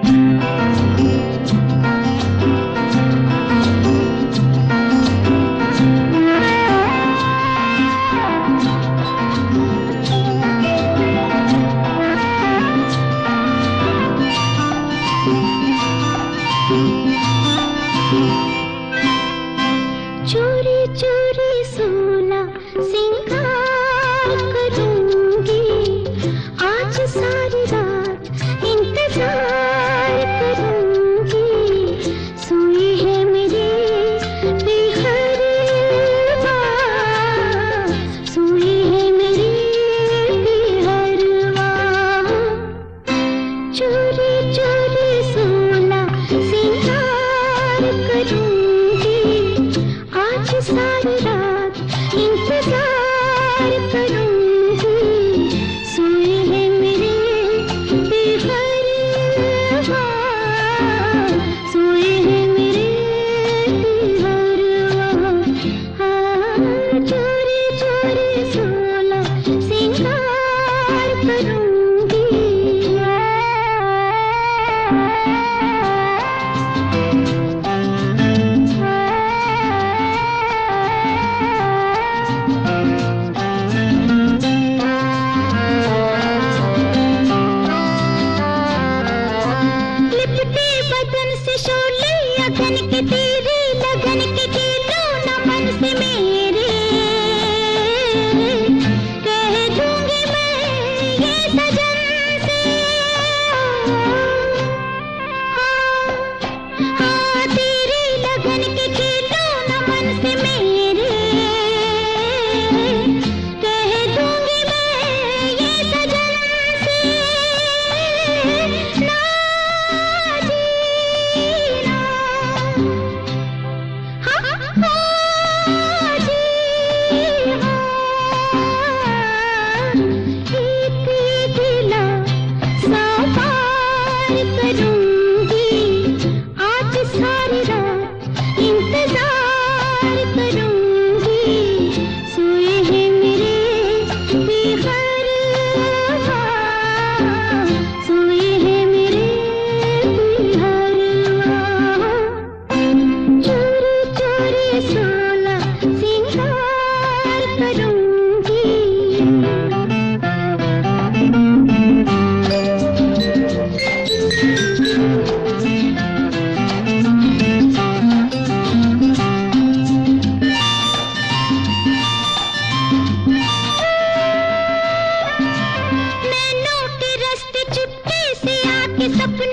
चोरी चोरी सोला सिंगार करूंगी, आज सारी रात इंतजार करूंगी। सोई है मेरी बेहरवा, सोई है मेरी बेहरवा। चोरी चोरी सोला सिंगार करूंगी, आज सारी रात इंतजार करूंगी। सोई है मेरे बेहरवा, सोई है मेरे बेहरवा। हाँ, चोरी चोरी सोला सिंगार करूंगी। बदन से शोले अगन के तेरे, लगन के खेलो न मन से मेरे। कह दूंगी मैं ये सजन से, हाँ हाँ तेरे लगन के खेलो न मन से मेरे। कह दूंगी मैं ये सजन से, ना करूंगी, आज सारी रात इंतजार करूंगी। सोए है मेरे बेहरवा, सोए है मेरे बेहरवा। चोरी चोरी सोला सिंगार करूंगी। सपने